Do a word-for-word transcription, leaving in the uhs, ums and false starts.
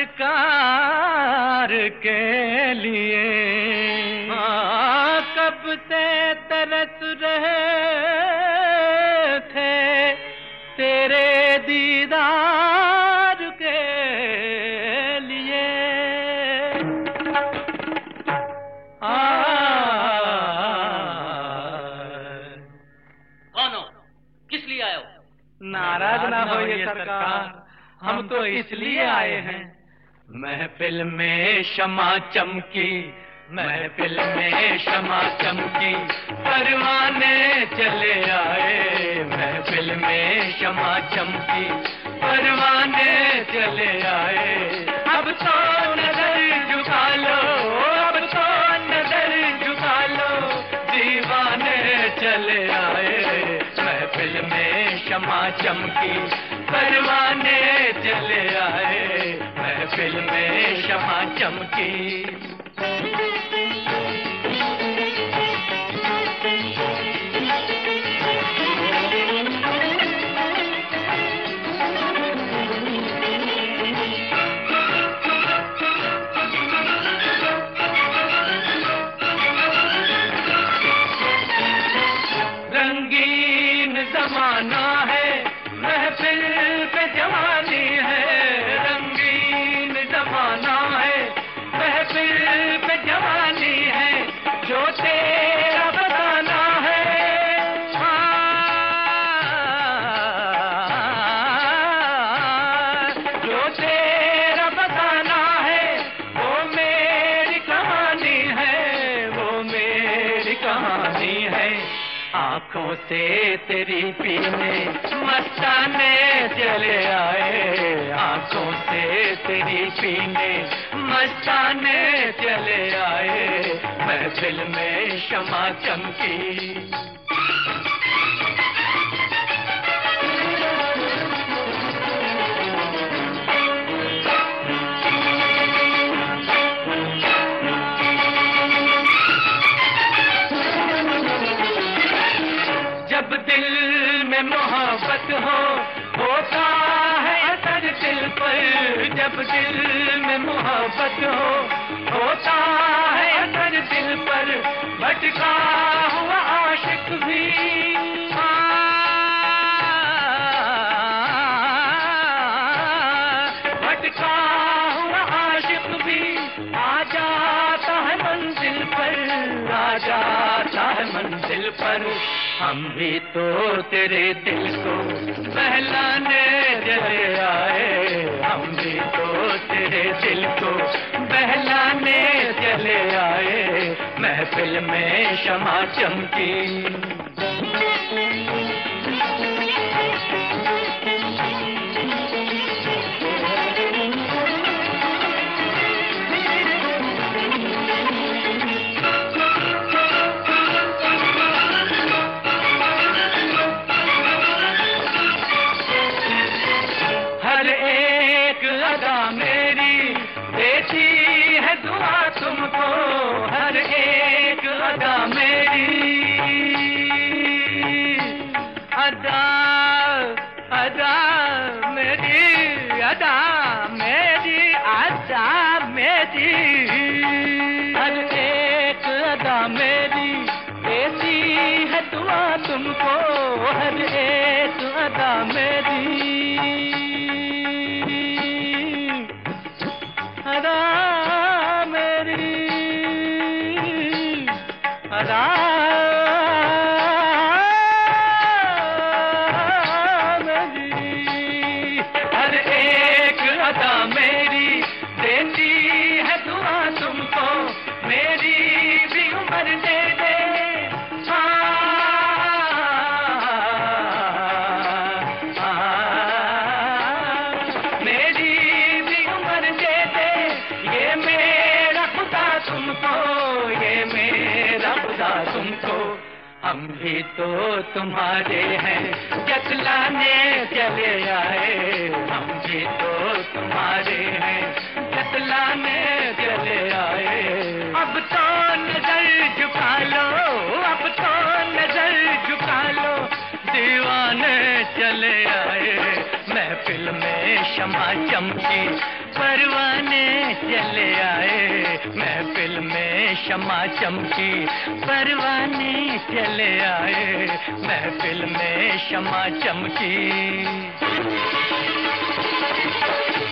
सरकार के लिए हाँ कब से तरस रहे थे तेरे दीदार के लिए। कौन हो? किस लिए आए हो? नाराज ना होइए सरकार, हम तो इसलिए आए हैं। महफिल में शमा चमकी, महफिल में शमा चमकी, परवाने चले आए। महफिल में शमा चमकी, परवाने चले आए। अब तो नजर झुका लो, अब तो नजर झुका लो, दीवाने चले आए। महफिल में शमा चमकी, परवाने चले आए। महफिल में शमा चमकी। रंगीन जमाना है, महफिल पे जवानी है। रंगीन जमाना है, महफिल पे जवानी है। जो तेरा बताना है हाँ, जो तेरा बताना है वो मेरी कहानी है, वो मेरी कहानी है। आंखों से तेरी पीने मस्ताने चले आए। आंखों से तेरी पीने मस्ताने चले आए। महफिल में शमा चमकी। जब दिल में मोहब्बत हो होता है असर दिल पर। जब दिल में मोहब्बत हो होता है असर दिल पर। भटका हुआ आशिक भी भटका हुआ आशिक भी आ जाता है मंजिल पर, आ जाता है मंजिल पर। हम भी तो तेरे दिल को बहलाने चले आए। हम भी तो तेरे दिल को बहलाने चले आए। महफिल में शमा चमकी। मेरी देती है दुआ तुमको, हर एक अदा मेरी अदा अदा मेरी अदा मेरी अदा मेरी हर एक अदा मेरी देती है दुआ तुमको, हर एक अदा मेरी अदा मेरी अदा मेरी हर एक अदा मेरी देती है दुआ तुमको। मेरी भी उम्र दे दे तुमको। हम भी तो तुम्हारे हैं जतलाने चले आए। हम भी तो तुम्हारे हैं जतलाने चले आए। अब तो नजर झुका लो, अब तो नजर झुका लो, दीवाने चले आए। महफिल में शमा चमकी, परवाने चले आए, महफिल में शमा चमकी। परवाने चले आए, महफिल में शमा चमकी।